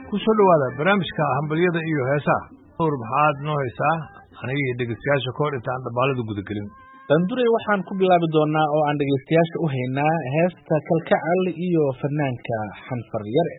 ku soo dhawaada barnaamijka hambalyada iyo heesaha. Maxaad noo haysaa aniga iyo dhegeystayaasha ka hor intaan dhabbaalada gudagelin? Dandurey waxaan ku bilaabi doonaa oo aan dhegeystayaasha u haynaa heesta kalkacal iyo fanaanka xanfar yare.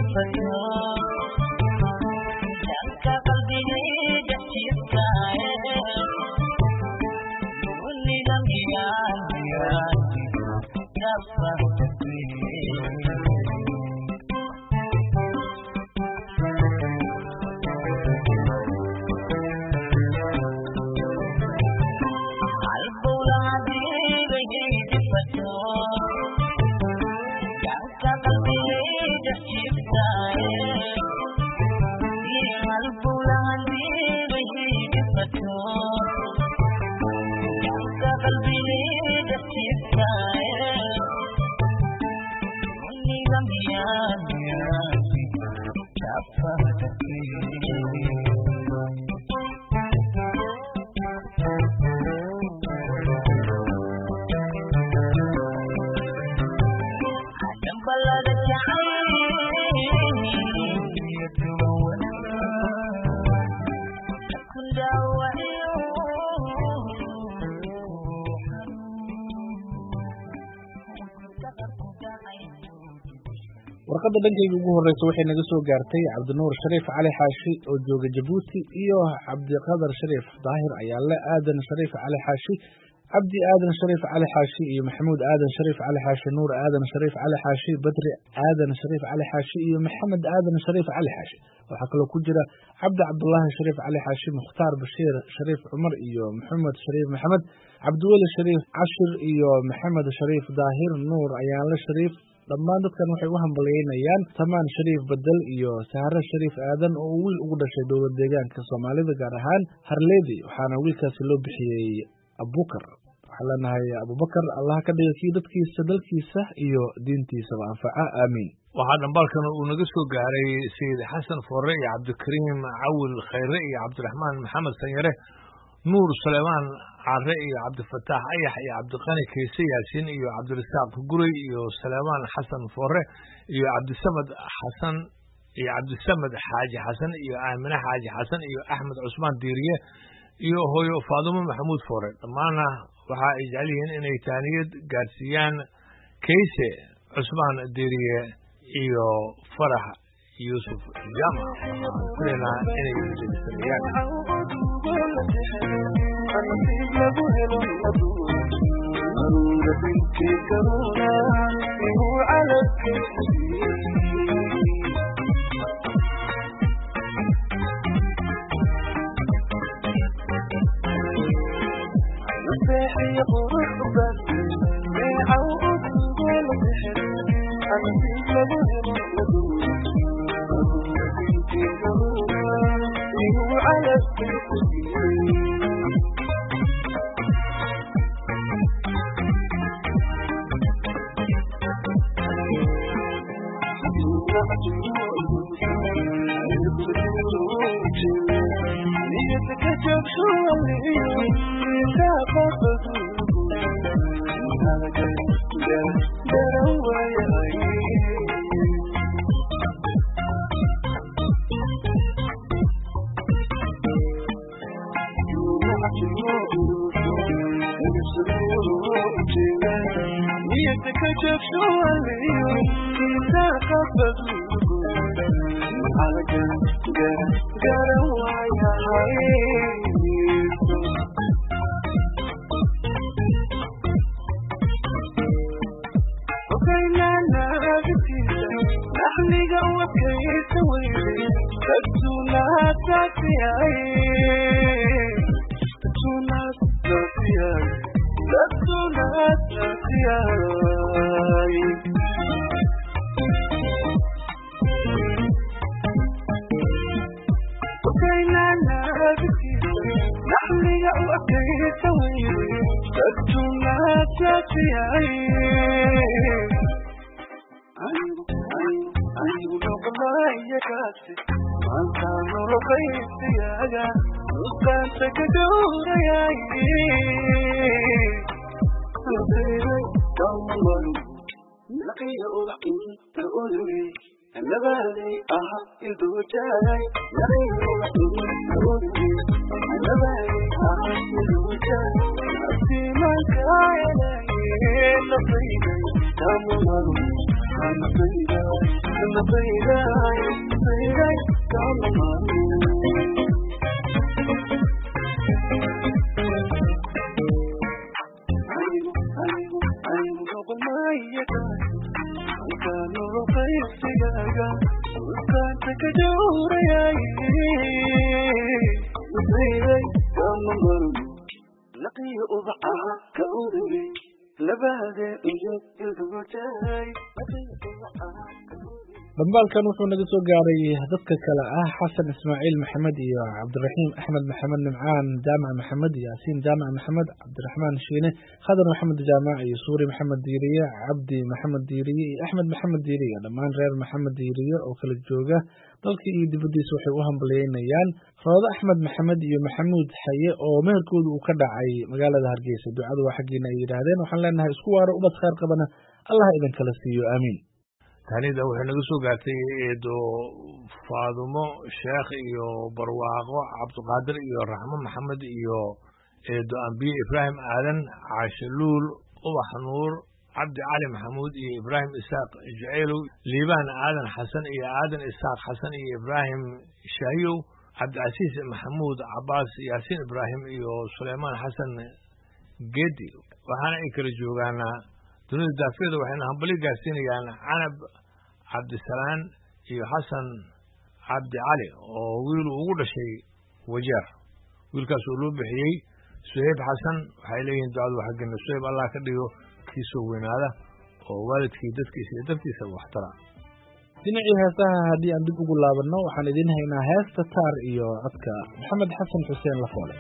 warqadda dhankayga ugu horreysa waxay naga soo gaartay cabdinuur shariif cali xaashi oo jooga jabuuti iyo cabdiqadar shariif daahir ayaale aadan shariif cali xaashi cabdi aadan shariif cali xaashi iyo maxamuud aadan shariif cali xaashi nuur aadan shariif cali xaashi badri aadan shariif cali xaashi iyo maxamed aadan shariif cali xaashi waxaa kaloo ku jira cabdi cabdullaahi shariif cali xaashi mukhtaar bashiir shariif cumar iyo maxamed shariif maxamed cabdiweli shariif cashir iyo maxamed shariif daahir nuur ayaale shariif dhammaan dadkan waxay u hambalyeynayaan tamaan shariif bedel iyo sahre shariif aadan oo wiil ugu dhashay dowlad deegaanka soomaalida gaar ahaan harleedi waxaana wiilkaasi loo bixiyey abubakar waxaan leenahay abubakar allah ka dhiga kii dadkiisa dalkiisa iyo diintiisaba anfaca aamiin waxaa dhambalkan uu naga soo gaaray sayid xasan forre iyo cabdikariim cawil khayre iyo cabdiraxmaan maxamed sanyare nuur suleymaan care iyo cabdifataax ayax iyo cabdiqani kayse yaasiin iyo cabdirasaaq guray iyo suleymaan xasan forre iyo cabdisamed xasan iyo cabdisamed xaaji xasan iyo aamine xaaji xasan iyo axmed cusmaan diiriye iyo hooyo faadumo maxamuud forre dhammaanna waxa ay jecel yihiin inay taaniyad gaarsiiyaan kayse cusmaan diiriye iyo farax yuusuf jaamac waxaan filaynaa inay dambaalkan wuxuu naga soo gaaray dadka kale ah xasan ismaaciil maxamed iyo cabdiraxiim axmed maxamed nimcaan jaamac maxamed yaasiin jaamac maxamed cabdiraxmaan shiine khadar maxamed jaamac iyo suuri maxamed diiriye cabdi maxamed diiriye iyo axmed maxamed diiriye dhammaan reer maxamed diiriye oo kala jooga dalka iyo dibadiisa waxay u hambalyeynayaan roodo axmed maxamed iyo maxamuud xaye oo meherkooda uu ka dhacay magaalada hargeysa ducadu waa xaggiina ay yidhaahdeen waxaan leenahay isku waaro ubad khayr qabana allah idin kala siiyo aamiin taanida waxay naga soo gaartay eedo faadumo sheekh iyo barwaaqo cabdiqaadir iyo raxmo maxamed iyo eedo ambiye ibraahim aadan caashaluul ubax nuur cabdi cali maxamuud iyo ibraahim isaaq jaceylow liibaan aadan xasan iyo aadan isaaq xasan iyo ibraahim shaahiyow cabdicasiis maxamuud cabaas yaasiin ibraahim iyo suleymaan xasan geedi waxaana ay kala joogaanaa dunida daafeeda waxayna hambali gaarsiinayaan canab cabdisalaan iyo xasan cabdi cali oo wiil ugu dhashay wajeer wiilkaas oo loo bixiyey suhayb xasan waxay leeyihiin ducadu xaggina suhayb allah ka dhigo kii soo weynaada oo waalidkii dadkiisa iyo dadkiisa waxtara dhinacii heesaha haddii aan dib ugu laabanno waxaan idiin haynaa heesta taar iyo codka maxamed xasan xuseen lafoole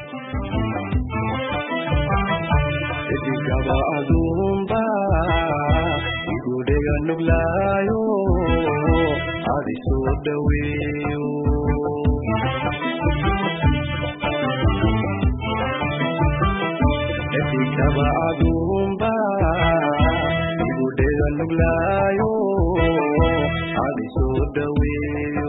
Digaba adumba igudega nuglaayo adi soo dhaweeyo Digaba adumba igudega nuglaayo adi soo dhaweeyo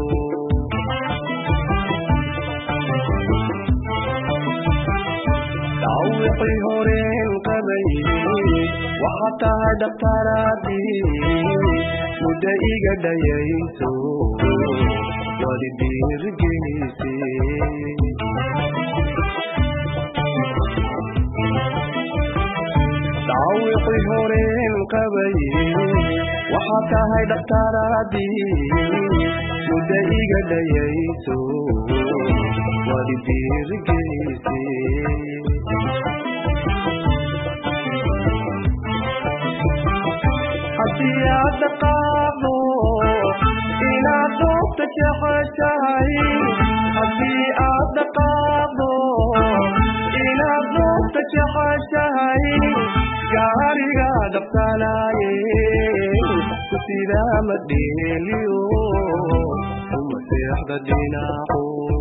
Dawqi horeen qabay waxa dhaqtaraadi muda iga dhayayso wali dirgeynise Dawqi horeen qabay waxa dhaqtaraadi muda iga dhayayso wali dirgeynise Hadiyad qaado ila doobta jahashay hadiyad qaado ila doobta jahashay gaariga dabtalaye sida madeliyo uma seexda dinaaco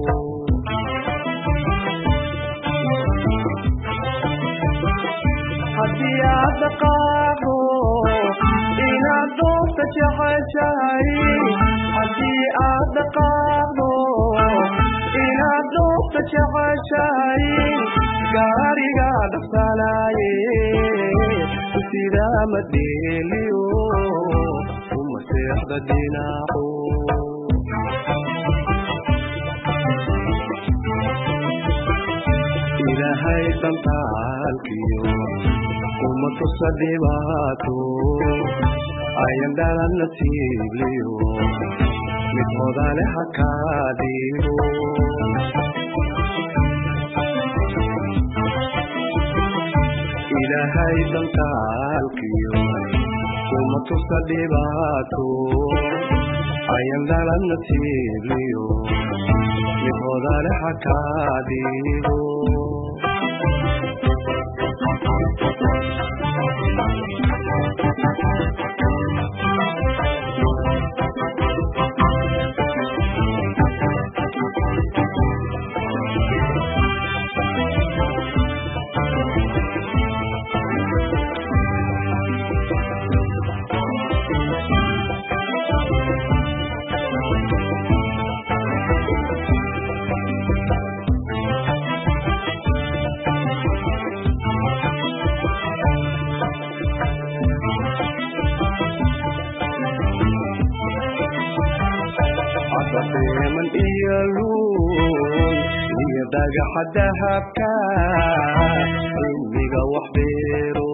hadiyad qaado ila doobta jahashay hadiyad qaado ila doobta jahashay gaariga dabtalaye sida madeliyo uma seexda dinaaco ilahay dantaalkiyo uma tusadhibaato ayan dhalan nasiibliyo mid hodale hakaadigo ilahay dantaalkiyo uma tusadhibaato ayan dhalan nasiibliyo mid hodale hakaadigo عطفيمن إيالون يداق حدا هبكا إنيقا وحبيرو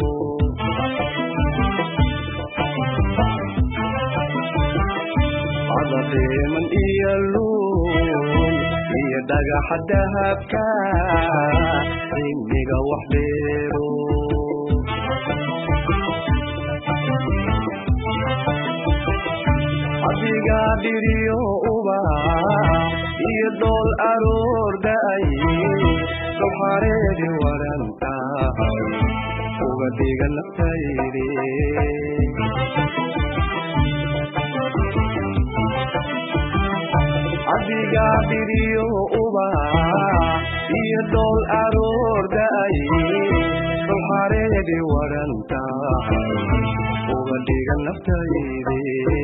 عطفيمن إيالون يداق حدا هبكا إنيقا وحبيرو adiga diriyo uba iyo dool aroor da'ay subxareedi waranta uga dhiga naftaydi adiga diriyo uba iyo dool aroor da'ay subxareedi waranta uga dhiga naftaydi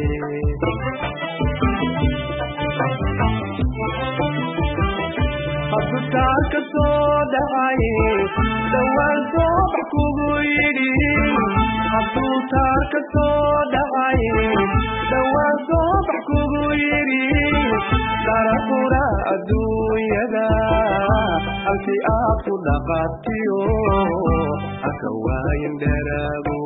حبتك صدعي دوال صبح كويري حبتك صدعي دوال صبح كويري ترى الدنيا ذا أنت أقول لقاتيو أكواين درابو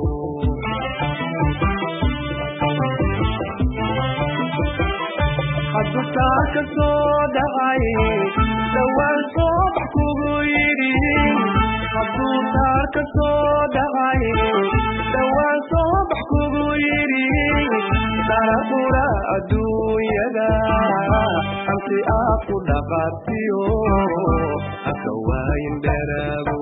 حبتك صدعي دوال صبح كويري حبتك صدعي دوال صبح كويري ترى الدنيا ذا أنت أقول لقاتيو أكواين درابو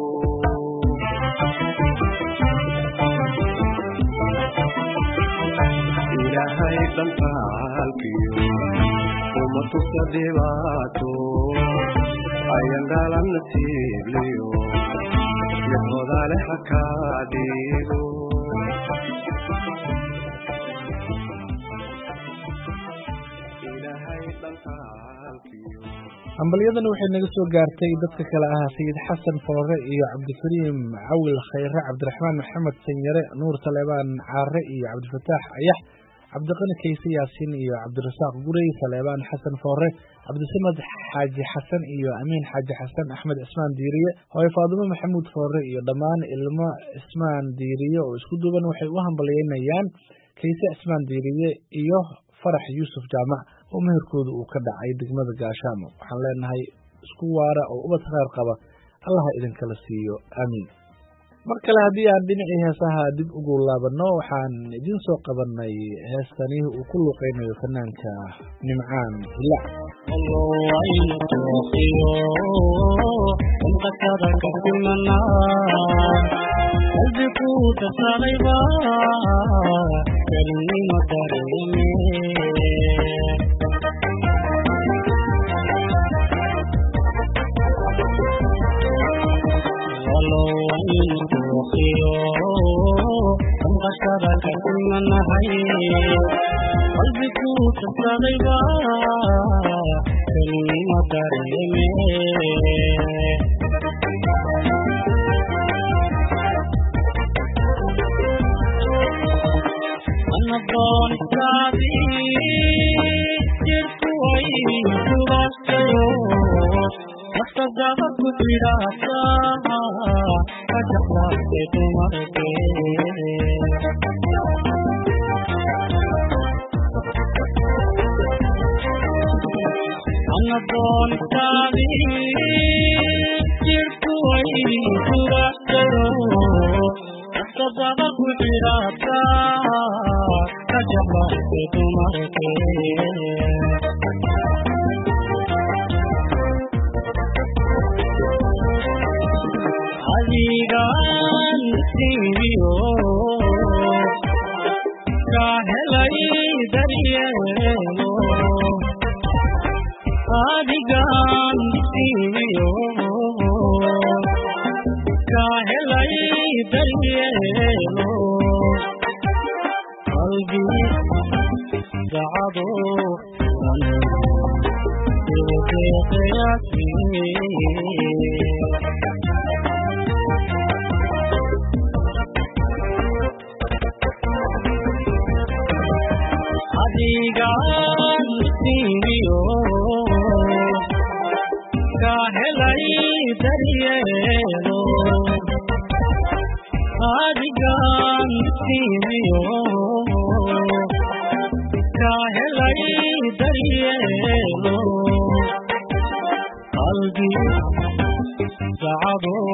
إلهي تنفعلكيو وما تصدباتو أيان دالان نسيبليو يخوض علي حكاديو إلهي تنفعلكيو ambalyadan waxay naga soo gaartay dadka kale ah sayid xasan foore iyo cabdikariim cawil khayre cabdiraxmaan maxamed sanyare nuur saleebaan caare iyo cabdifataax ayax cabdiqani kayse yaasiin iyo cabdirasaaq gurey saleebaan xasan foore cabdisamad xaaji xasan iyo amiin xaaji xasan axmed cismaan diiriye hooyo faadumo maxamuud foore iyo dhammaan ilmo cismaan diiriye oo isku duuban waxay u hambalyeynayaan kayse cismaan diiriye iyo farax yuusuf jaamac oo meherkooda uu ka dhacay degmada gaashaamo waxaan leenahay isku waara oo ubad khayr qaba allaha idinkala siiyo aamiin mar kale haddii aan dhinacii heesaha dib ugu laabanno waxaan idin soo qabanay heestani uu ku luuqeynayo fanaanka nimcaan hilaac nasiibiyo ka helay daryeelo adigaan nasiibiyo ka helay daryeelo qalbi sacado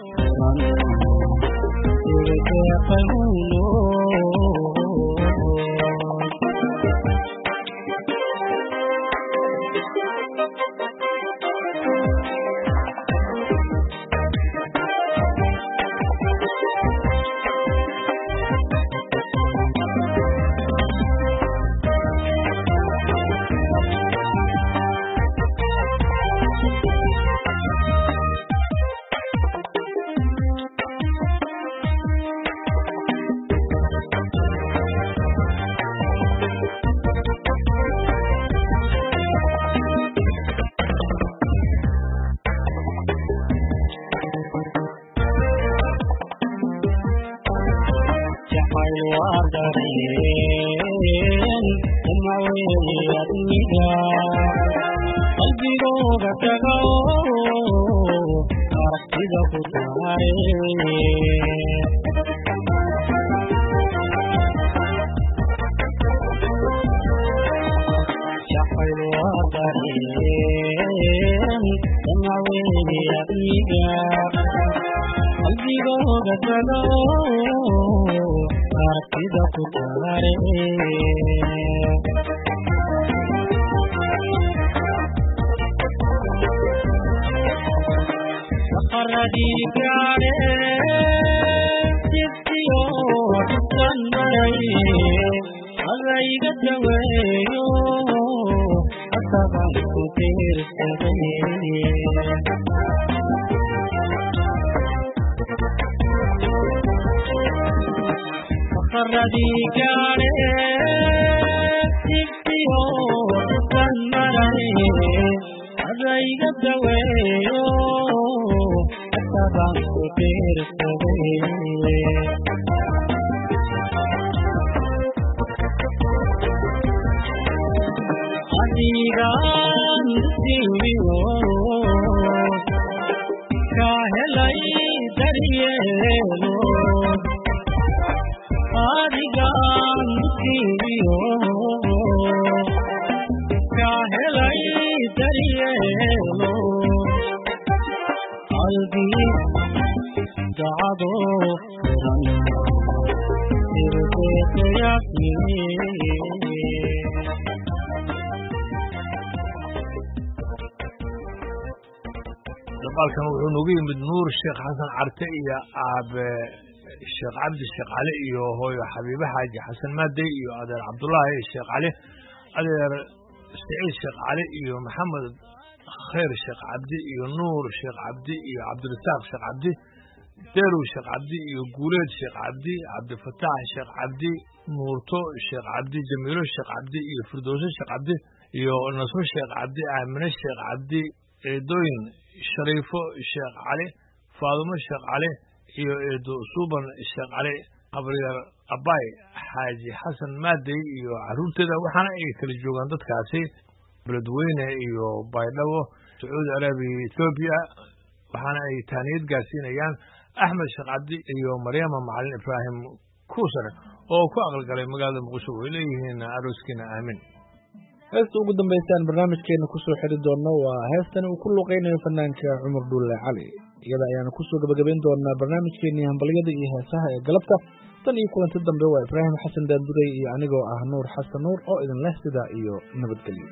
dabaalkan wuxuu noogu yimid nuur sheekh xasan carte iyo aabe sheekh cabdi sheekh cali iyo hooyo xabiibe xaaji xasan maadey iyo adeer cabdullaahi sheekh cali adeer siciid sheekh cali iyo maxamed khayr sheekh cabdi iyo nuur sheekh cabdi iyo cabdirasaaq sheekh cabdi deerow sheekh cabdi iyo guuleed sheekh cabdi cabdifataax sheekh cabdi nuurto sheekh cabdi jamiilo sheekh cabdi iyo firdowse sheekh cabdi iyo nasro sheekh cabdi aamine sheekh cabdi eedooyin shariifo sheekh cali faadumo sheekh cali iyo eedo suuban sheekh cali qabriyaar abaay xaaji xasan maadey iyo caruurteeda waxaana ay kala joogaan dadkaasi beledweyne iyo baydhabo sacuudi arabiya ethoobiya waxaana ay taaniyad gaarsiinayaan axmed sheekh cabdi iyo maryama macalin ibraahim kuusare oo ku aqalgalay magaalada muqdisho way leeyihiin arooskiina aamin heesta ugu dambaysaan barnaamijkeena kusoo xiri doonno waa heestan uu ku luqaynayo fanaanka cumar dhuulle cali iyada ayaanu kusoo gabagabayn doonaa barnaamijkeenii hambalyada iyo heesaha ee galabta tan iyo kulanti dambe waa ibraahim xasan daanduray iyo anigoo ah nuur xasan nuur oo idin leh sidaa iyo nabadgelyo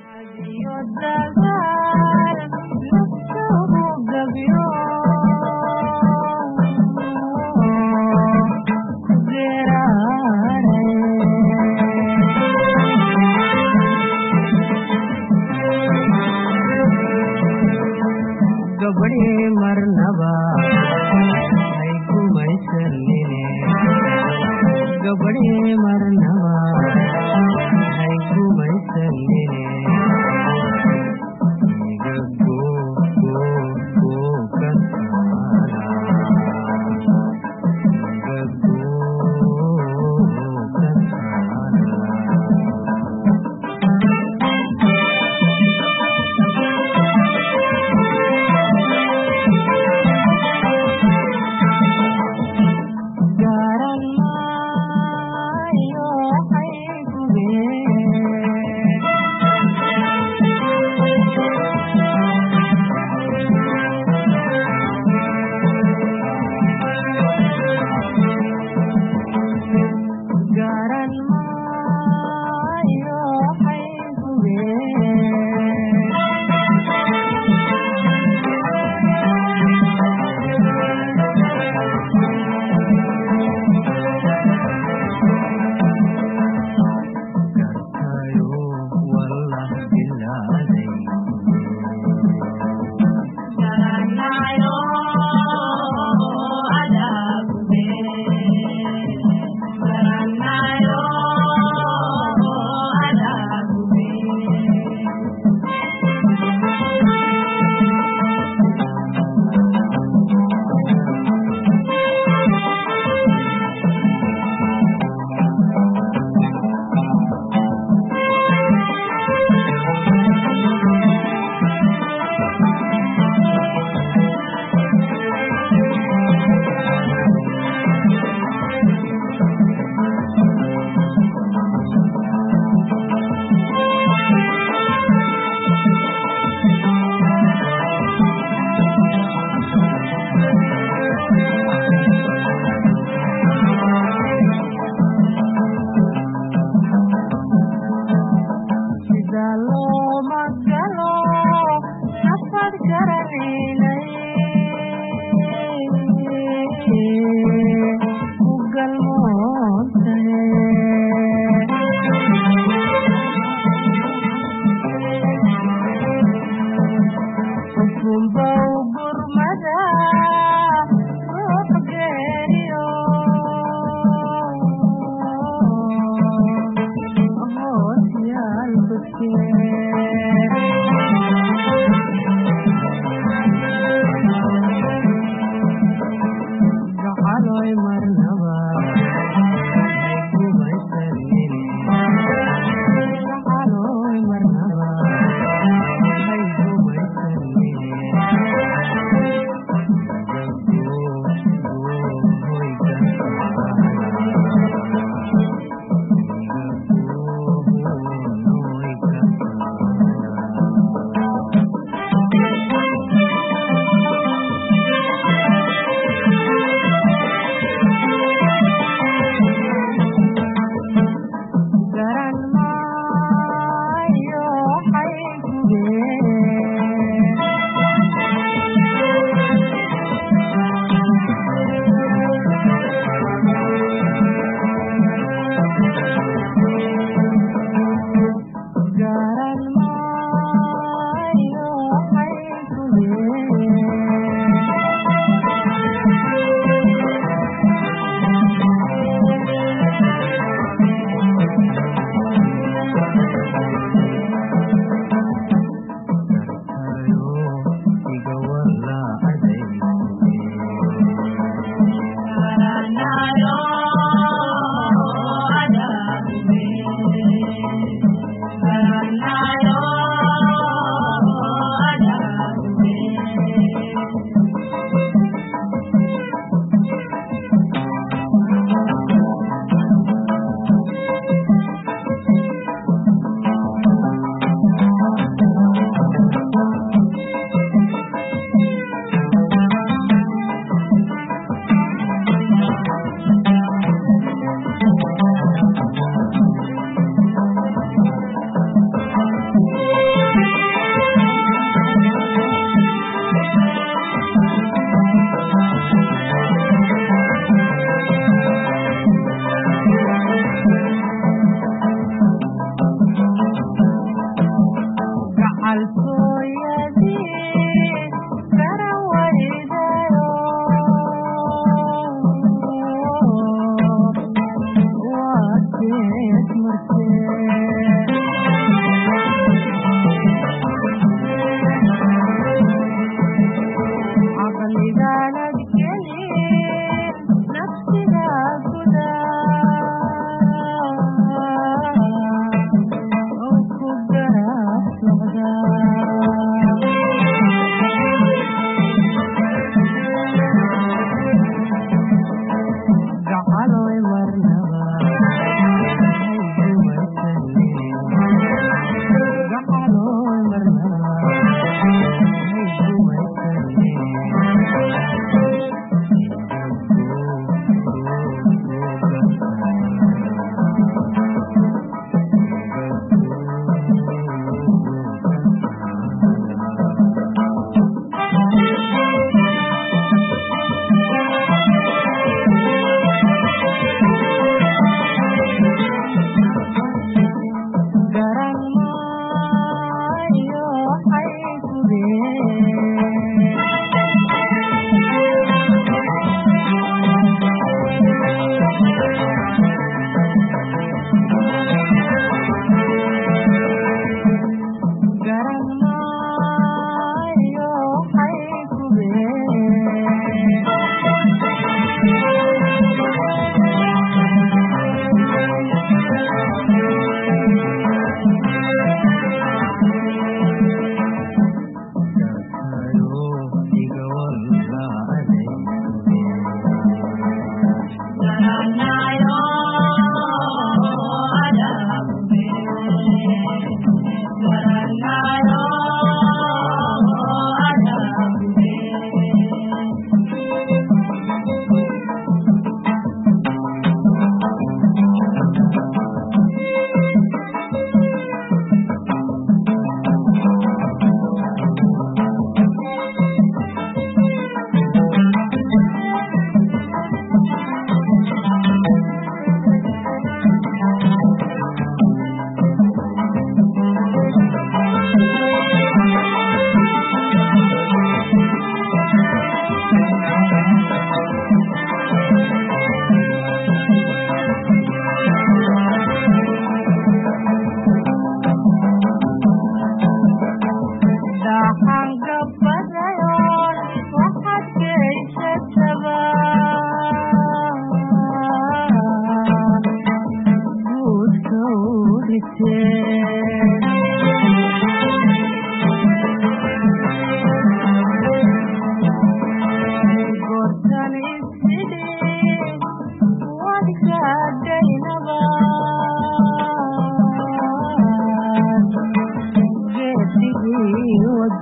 गबड़े मरनवा है कुमैसलीने गबड़े मरनवा है कुमैसलीने गो गो गो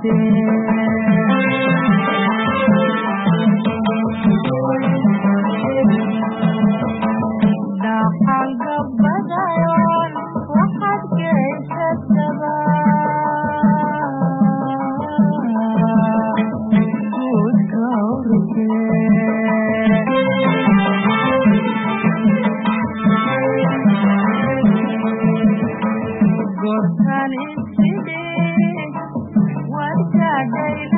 What